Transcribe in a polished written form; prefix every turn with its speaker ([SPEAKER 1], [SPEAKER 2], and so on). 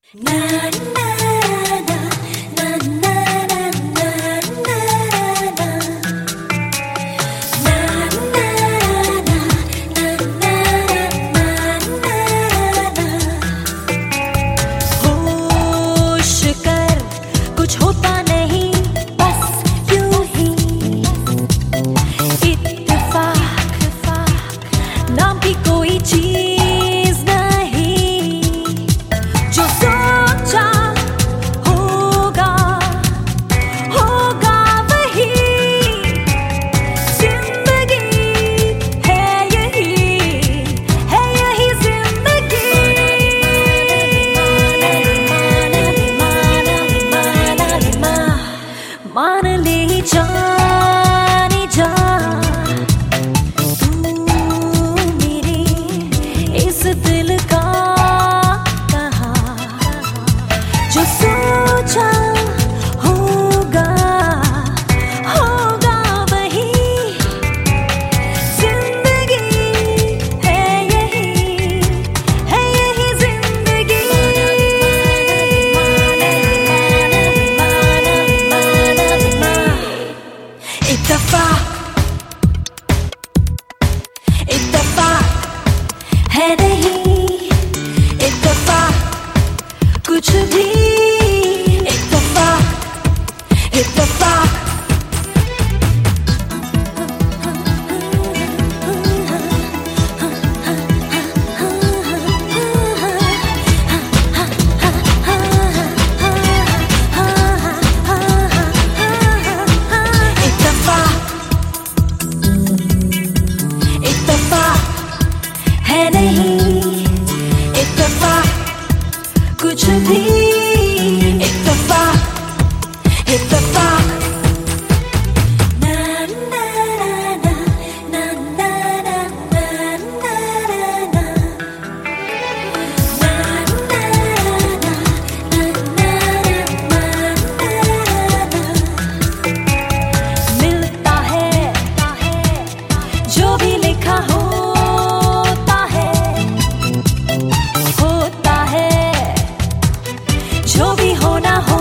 [SPEAKER 1] होश कर कुछ होता नहीं, बस यूं ही इत्तेफाक नाम की कोई चीज नहीं। जो सोचा होगा होगा वही, जिंदगी है यही जिंदगी। मान ली जानी जा तू मेरी इस दिल का कहा। जो सोचा होगा होगा वही, जिंदगी है यही जिंदगी। इत्तेफाक है नहीं, इत्तेफाक कुछ भी, इत्तेफाक है नहीं, इत्तेफाक कुछ भी, इत्तेफाक मिलता है जो भी लिखा होता है जो भी होना हो।